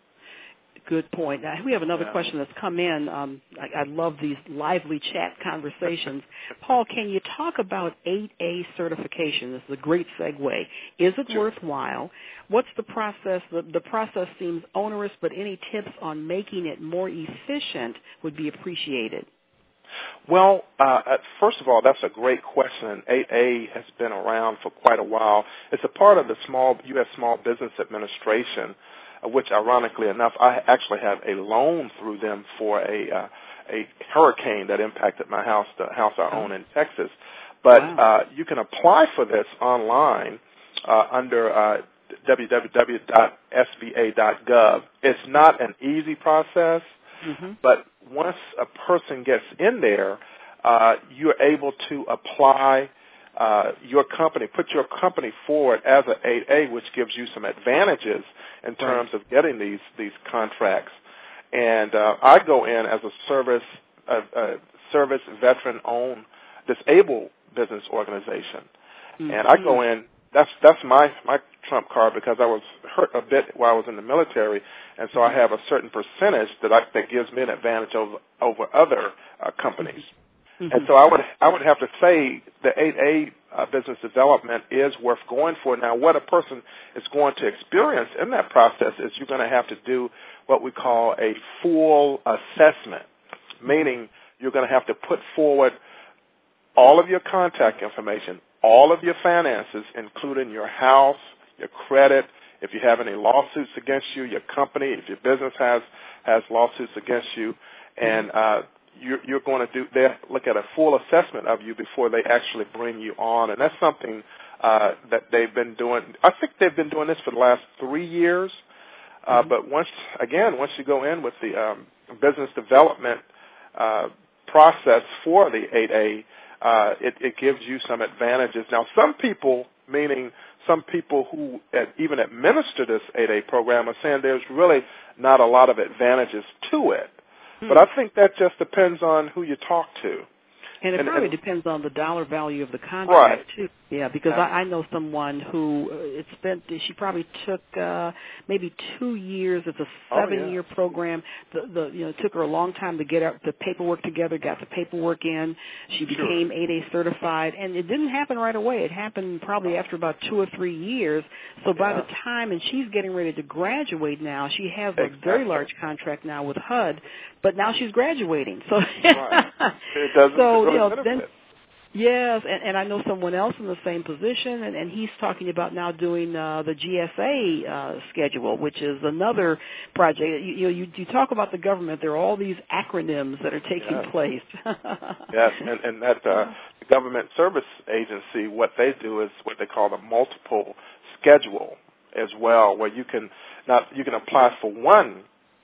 Good point. Now, we have another yeah. question that's come in. Um, I, I love these lively chat conversations. Paul, can you talk about eight A certification? This is a great segue. Is it sure. worthwhile? What's the process? The, the process seems onerous, but any tips on making it more efficient would be appreciated. Well, uh, first of all, that's a great question. eight A has been around for quite a while. It's a part of the small U S Small Business Administration, which, ironically enough, I actually have a loan through them for a uh, a hurricane that impacted my house, the house I own in Texas. But wow. uh, you can apply for this online uh, under uh, w w w dot s b a dot gov. It's not an easy process, mm-hmm. but once a person gets in there, uh, you're able to apply Uh, your company, put your company forward as an eight A, which gives you some advantages in terms right. of getting these these contracts. And uh, I go in as a service a, a service veteran-owned disabled business organization, mm-hmm. and I go in. That's that's my my trump card because I was hurt a bit while I was in the military, and so mm-hmm. I have a certain percentage that I, that gives me an advantage over over other uh, companies. Mm-hmm. Mm-hmm. And so I would I would have to say the eight A uh, business development is worth going for. Now, what a person is going to experience in that process is you're going to have to do what we call a full assessment, meaning you're going to have to put forward all of your contact information, all of your finances, including your house, your credit, if you have any lawsuits against you, your company, if your business has, has lawsuits against you, and uh, you're, you're going to do, they look at a full assessment of you before they actually bring you on. And that's something uh, that they've been doing. I think they've been doing this for the last three years. Uh, mm-hmm. But once, again, once you go in with the um, business development uh, process for the eight A, uh, it, it gives you some advantages. Now, some people, meaning some people who at, even administer this eight A program, are saying there's really not a lot of advantages to it. Hmm. But I think that just depends on who you talk to. And it and, probably and, depends on the dollar value of the contract, right. too. Yeah, because I, I know someone who uh, it spent, she probably took uh, maybe two years. It's a seven-year oh, yeah. program. The, the, you know, it took her a long time to get our, the paperwork together, got the paperwork in. She became sure. eight A certified, and it didn't happen right away. It happened probably after about two or three years. So by yeah. the time, and she's getting ready to graduate now, she has exactly. a very large contract now with H U D, but now she's graduating. So, right. it doesn't so really you know, benefit. then. Yes, and, and I know someone else in the same position, and, and he's talking about now doing uh, the G S A uh, schedule, which is another project. You, you, you, you talk about the government, there are all these acronyms that are taking yes. place. yes, and, and that uh, the Government Service Agency, what they do is what they call the multiple schedule as well, where you can not you can apply for one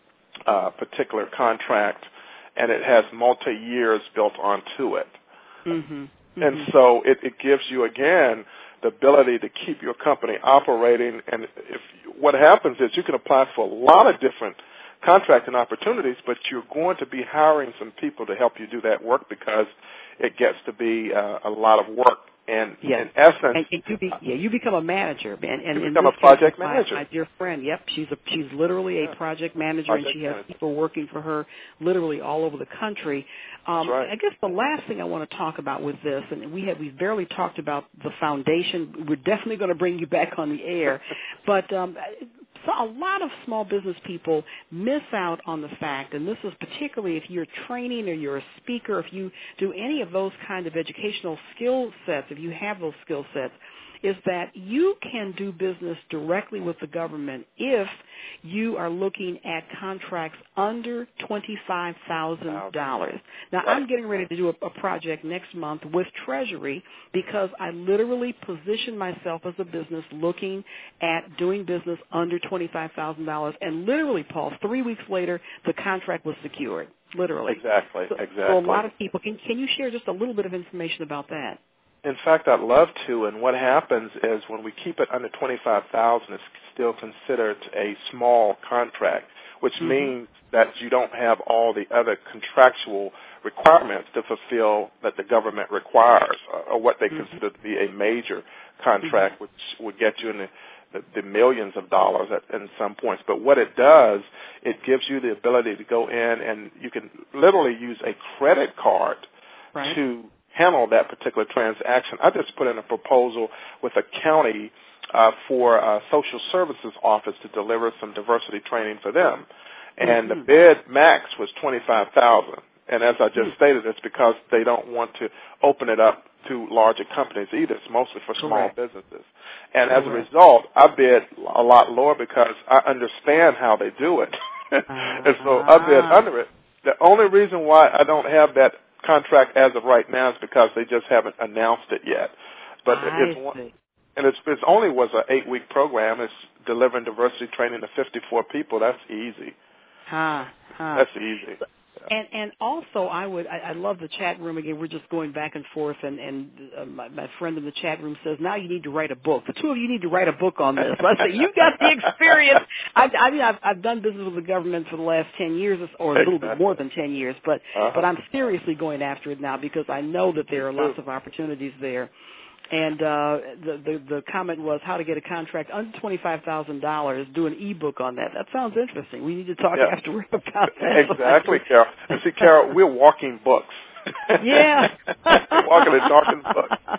uh, particular contract, and it has multi-years built onto it. Mm-hmm. Mm-hmm. And so it, it gives you, again, the ability to keep your company operating. And if what happens is you can apply for a lot of different contracting opportunities, but you're going to be hiring some people to help you do that work because it gets to be uh, a lot of work. And yes. in essence, and, and you be, yeah, you become a manager, man. And you in become this a project case, manager. My, my dear friend, yep, she's a she's literally yeah. a project manager, project and she has manager. people working for her literally all over the country. Um, That's right. I guess the last thing I want to talk about with this, and we have we barely talked about the foundation. We're definitely going to bring you back on the air, but. Um, So a lot of small business people miss out on the fact, and this is particularly if you're training or you're a speaker, if you do any of those kind of educational skill sets, if you have those skill sets, is that you can do business directly with the government if you are looking at contracts under twenty-five thousand dollars. Now, right. I'm getting ready to do a, a project next month with Treasury because I literally position myself as a business looking at doing business under twenty-five thousand dollars. And literally, Paul, three weeks later, the contract was secured, literally. Exactly, so, exactly. So a lot of people, can, can you share just a little bit of information about that? In fact, I'd love to, and what happens is when we keep it under twenty-five thousand dollars, it's still considered a small contract, which mm-hmm. means that you don't have all the other contractual requirements to fulfill that the government requires, or what they mm-hmm. consider to be a major contract, mm-hmm. which would get you in the, the, the millions of dollars at in some points. But what it does, it gives you the ability to go in and you can literally use a credit card right. to handle that particular transaction. I just put in a proposal with a county uh, for a social services office to deliver some diversity training for them. And mm-hmm. the bid max was twenty-five thousand dollars. And as I just mm-hmm. stated, it's because they don't want to open it up to larger companies either. It's mostly for small Correct. businesses. And Correct. as a result, I bid a lot lower because I understand how they do it. uh-huh. And so I bid under it. The only reason why I don't have that contract as of right now is because they just haven't announced it yet. But I it's one, see. and it's it's only was an eight week program. It's delivering diversity training to fifty-four people. That's easy. Huh, huh. That's easy. And and also, I would I, I love the chat room again. We're just going back and forth, and and uh, my, my friend in the chat room says now you need to write a book. The two of you need to write a book on this. I say you got the experience. I, I mean, I've, I've done business with the government for the last ten years, or a little exactly. bit more than ten years. But uh-huh. but I'm seriously going after it now because I know that there are lots of opportunities there. And uh, the, the the comment was how to get a contract under twenty-five thousand dollars. Do an e-book on that. That sounds interesting. We need to talk yeah. afterward about that. Exactly, Carol. And see, Carol, we're walking books. Yeah. Walking and talking books.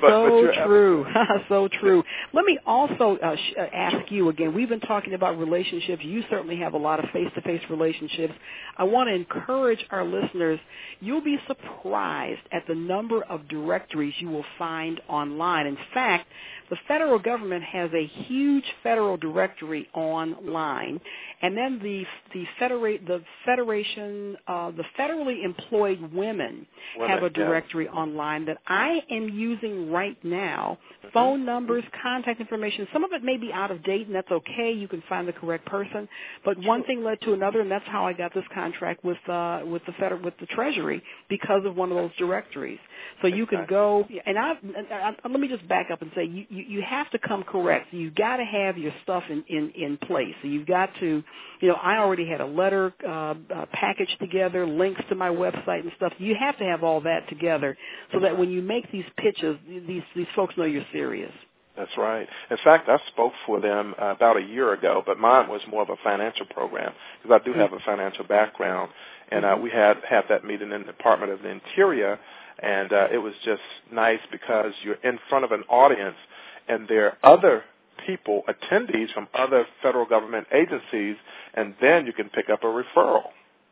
but, so but true. So true. Let me also uh, sh- uh, ask you again, we've been talking about relationships. You certainly have a lot of face-to-face relationships. I want to encourage our listeners, you'll be surprised at the number of directories you will find online. In fact, the federal government has a huge federal directory online, and then the the, federa- the Federation, uh, the federally employed women Women, have a directory yeah. online that I am using right now. Phone numbers, contact information. Some of it may be out of date, and that's okay. You can find the correct person. But one thing led to another, and that's how I got this contract with uh, with the federal with the Treasury because of one of those directories. So you can go, and I, and I let me just back up and say you, you, you have to come correct. So you've got to have your stuff in, in, in place. So you've got to, you know, I already had a letter uh, uh, packaged together, links to my website and stuff. You have to have all that together so that when you make these pitches, these these folks know you're serious. That's right. In fact, I spoke for them uh, about a year ago, but mine was more of a financial program because I do have a financial background, and uh, we had had that meeting in the Department of the Interior, and uh, it was just nice because you're in front of an audience, and there are other people, attendees from other federal government agencies, and then you can pick up a referral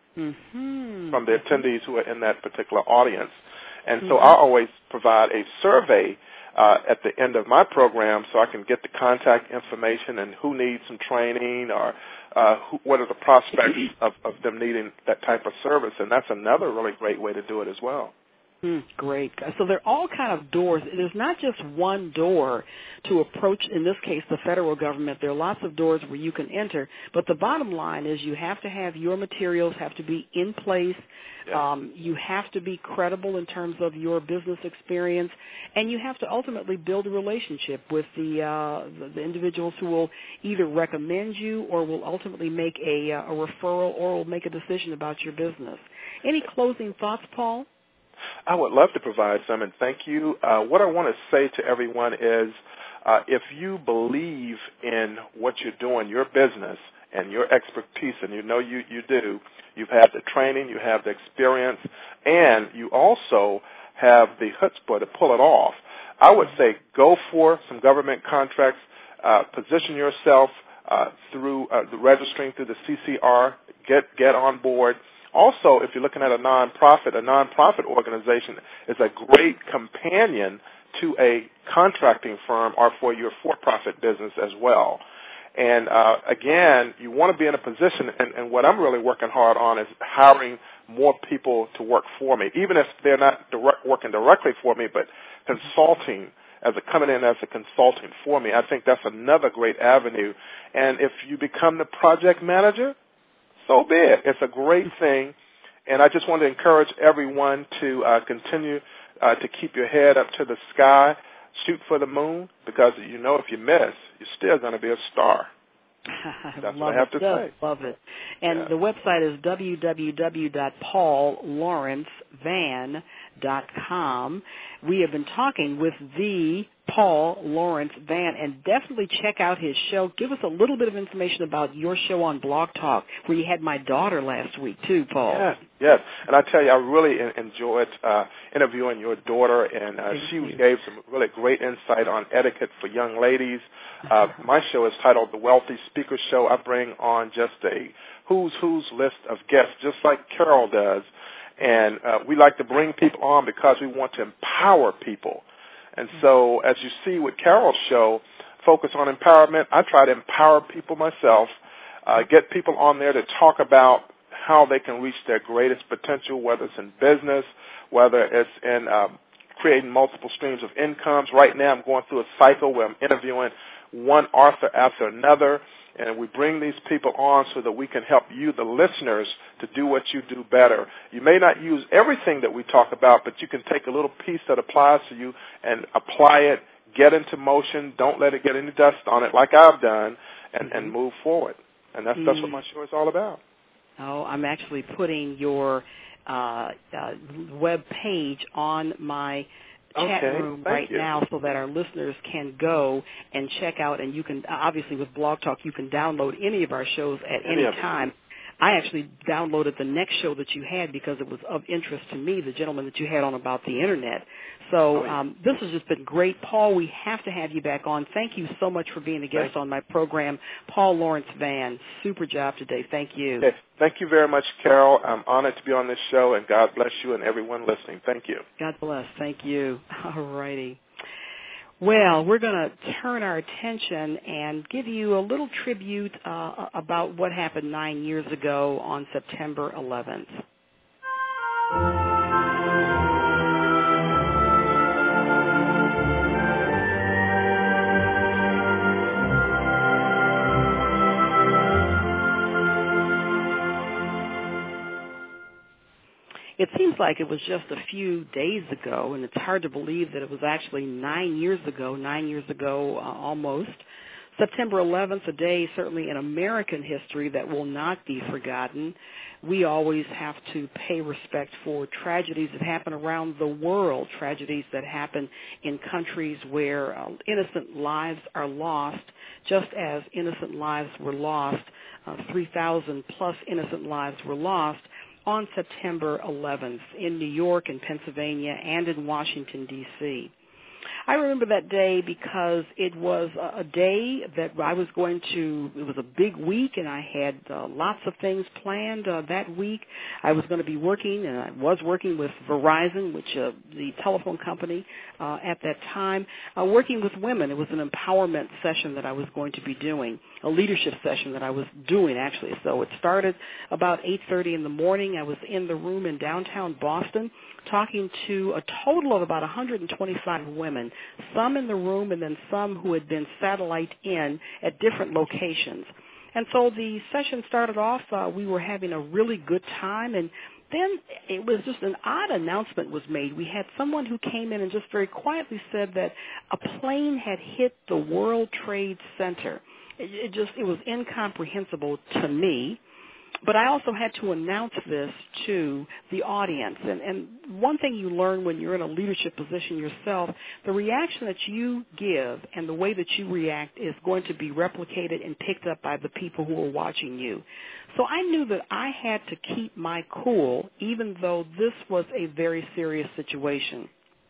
mm-hmm. from the attendees who are in that particular audience. And mm-hmm. so I always provide a survey uh, at the end of my program so I can get the contact information and who needs some training or uh, who, what are the prospects of, of them needing that type of service. And that's another really great way to do it as well. Mm, great. So they're all kind of doors. There's not just one door to approach, in this case, the federal government. There are lots of doors where you can enter. But the bottom line is you have to have your materials have to be in place. Yeah. Um, you have to be credible in terms of your business experience. And you have to ultimately build a relationship with the, uh, the, the individuals who will either recommend you or will ultimately make a, uh, a referral or will make a decision about your business. Any closing thoughts, Paul? I would love to provide some, and thank you. Uh, what I want to say to everyone is uh, if you believe in what you're doing, your business, and your expertise, and you know you, you do, you've had the training, you have the experience, and you also have the chutzpah to pull it off, I would say go for some government contracts, uh, position yourself uh, through uh, the registering through the C C R, get get on board. Also, if you're looking at a nonprofit, a nonprofit organization is a great companion to a contracting firm or for your for-profit business as well. And, uh, again, you want to be in a position, and, and what I'm really working hard on is hiring more people to work for me, even if they're not direct, working directly for me, but consulting, as a coming in as a consultant for me. I think that's another great avenue. And if you become the project manager, so be it. It's a great thing, and I just want to encourage everyone to uh, continue uh, to keep your head up to the sky, shoot for the moon, because you know if you miss, you're still going to be a star. That's what I have to say. Love it. And yeah. the website is w w w dot paul lawrence van dot com. We have been talking with the Paul Lawrence Van, and definitely check out his show. Give us a little bit of information about your show on Blog Talk, where you had my daughter last week, too, Paul. Yes, yes. And I tell you, I really enjoyed uh, interviewing your daughter, and uh, she you. gave some really great insight on etiquette for young ladies. Uh, my show is titled The Wealthy Speaker Show. I bring on just a who's who's list of guests, just like Carol does. And uh, we like to bring people on because we want to empower people. And so as you see with Carol's show, Focus on Empowerment, I try to empower people myself, uh, get people on there to talk about how they can reach their greatest potential, whether it's in business, whether it's in um, creating multiple streams of incomes. Right now I'm going through a cycle where I'm interviewing one author after another, and we bring these people on so that we can help you, the listeners, to do what you do better. You may not use everything that we talk about, but you can take a little piece that applies to you and apply it, get into motion, don't let it get any dust on it like I've done, and, mm-hmm. and move forward. And that's, mm. that's what my show is all about. Oh, I'm actually putting your uh, uh, web page on my chat okay, room right you. now so that our listeners can go and check out, and you can, obviously with Blog Talk, you can download any of our shows at any, any time. I actually downloaded the next show that you had because it was of interest to me, the gentleman that you had on about the Internet. So um, this has just been great. Paul, we have to have you back on. Thank you so much for being a guest on my program. Paul Lawrence Vann, super job today. Thank you. Okay. Thank you very much, Carol. I'm honored to be on this show, and God bless you and everyone listening. Thank you. God bless. Thank you. All righty. Well, we're going to turn our attention and give you a little tribute uh, about what happened nine years ago on September eleventh. It seems like it was just a few days ago, and it's hard to believe that it was actually nine years ago, nine years ago uh, almost. September eleventh, a day certainly in American history that will not be forgotten. We always have to pay respect for tragedies that happen around the world, tragedies that happen in countries where uh, innocent lives are lost, just as innocent lives were lost, uh, three thousand plus innocent lives were lost on September eleventh in New York and Pennsylvania and in Washington, D C I remember that day because it was a day that I was going to, it was a big week, and I had uh, lots of things planned uh, that week. I was going to be working, and I was working with Verizon, which uh, the telephone company uh, at that time, uh, working with women. It was an empowerment session that I was going to be doing, a leadership session that I was doing, actually. So it started about eight thirty in the morning. I was in the room in downtown Boston talking to a total of about one hundred twenty-five women, some in the room and then some who had been satellite in at different locations. And so the session started off, uh, we were having a really good time, and then it was just an odd announcement was made. We had someone who came in and just very quietly said that a plane had hit the World Trade Center. It, it just, it was incomprehensible to me. But I also had to announce this to the audience. And, and one thing you learn when you're in a leadership position yourself, the reaction that you give and the way that you react is going to be replicated and picked up by the people who are watching you. So I knew that I had to keep my cool, even though this was a very serious situation.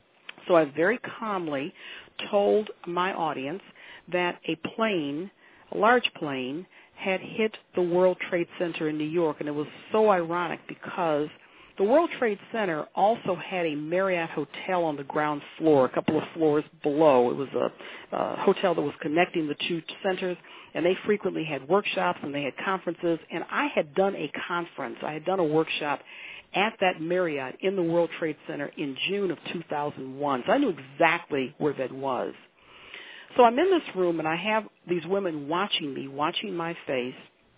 So I very calmly told my audience that a plane, a large plane, had hit the World Trade Center in New York, and it was so ironic because the World Trade Center also had a Marriott hotel on the ground floor, a couple of floors below. It was a uh, hotel that was connecting the two centers, and they frequently had workshops and they had conferences, and I had done a conference. I had done a workshop at that Marriott in the World Trade Center in June of two thousand one, so I knew exactly where that was. So I'm in this room, and I have these women watching me, watching my face,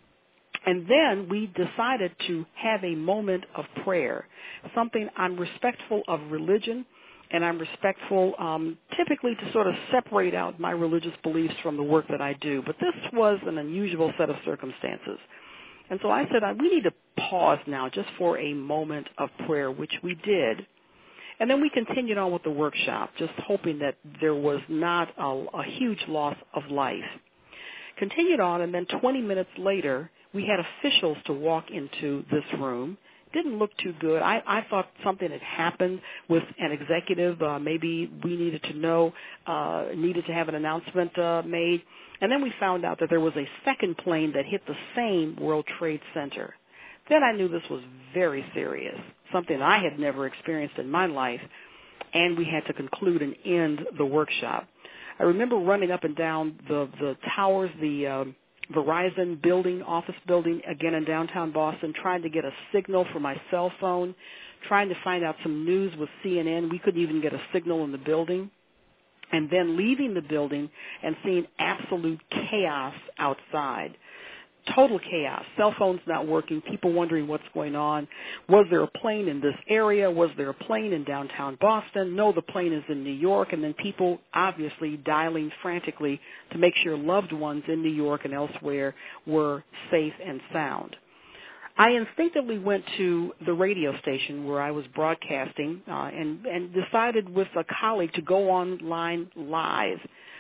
and then we decided to have a moment of prayer, something I'm respectful of religion, and I'm respectful um, typically to sort of separate out my religious beliefs from the work that I do. But this was an unusual set of circumstances. And so I said, we need to pause now just for a moment of prayer, which we did. And then we continued on with the workshop, just hoping that there was not a, a huge loss of life. Continued on, and then twenty minutes later, we had officials to walk into this room. Didn't look too good. I, I thought something had happened with an executive. Uh, maybe we needed to know, uh, needed to have an announcement uh, made. And then we found out that there was a second plane that hit the same World Trade Center. Then I knew this was very serious, something I had never experienced in my life, and we had to conclude and end the workshop. I remember running up and down the, the towers, the um, Verizon building, office building, again in downtown Boston, trying to get a signal for my cell phone, trying to find out some news with C N N. We couldn't even get a signal in the building. And then leaving the building and seeing absolute chaos outside. Total chaos. Cell phones not working, people wondering what's going on. Was there a plane in this area? Was there a plane in downtown Boston? No, the plane is in New York. And then people obviously dialing frantically to make sure loved ones in New York and elsewhere were safe and sound. I instinctively went to the radio station where I was broadcasting uh, and, and decided with a colleague to go online live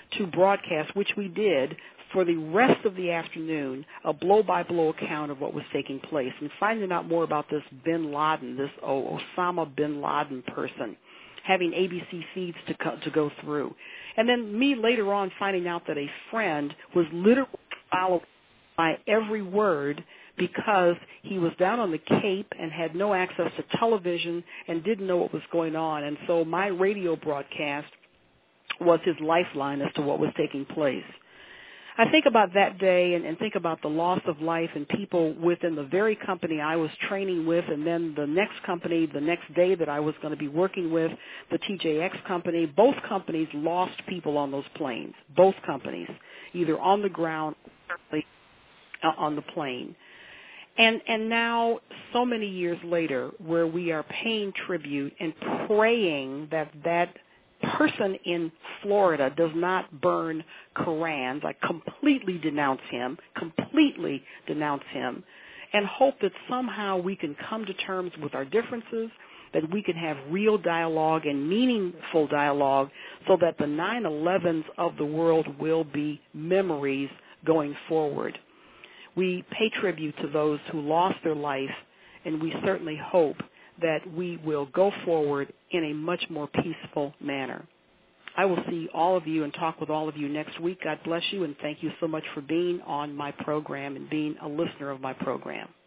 to broadcast, which we did, for the rest of the afternoon, a blow-by-blow account of what was taking place and finding out more about this bin Laden, this Osama bin Laden person, having A B C feeds to, co- to go through. And then me later on finding out that a friend was literally following my every word because he was down on the Cape and had no access to television and didn't know what was going on. And so my radio broadcast was his lifeline as to what was taking place. I think about that day and, and think about the loss of life and people within the very company I was training with, and then the next company, the next day that I was going to be working with, the T J X company. Both companies lost people on those planes, both companies, either on the ground or on the plane. And and now, so many years later, where we are paying tribute and praying that that person in Florida does not burn Korans. I completely denounce him, completely denounce him, and hope that somehow we can come to terms with our differences, that we can have real dialogue and meaningful dialogue so that the nine elevens of the world will be memories going forward. We pay tribute to those who lost their life, and we certainly hope that we will go forward in a much more peaceful manner. I will see all of you and talk with all of you next week. God bless you, and thank you so much for being on my program and being a listener of my program.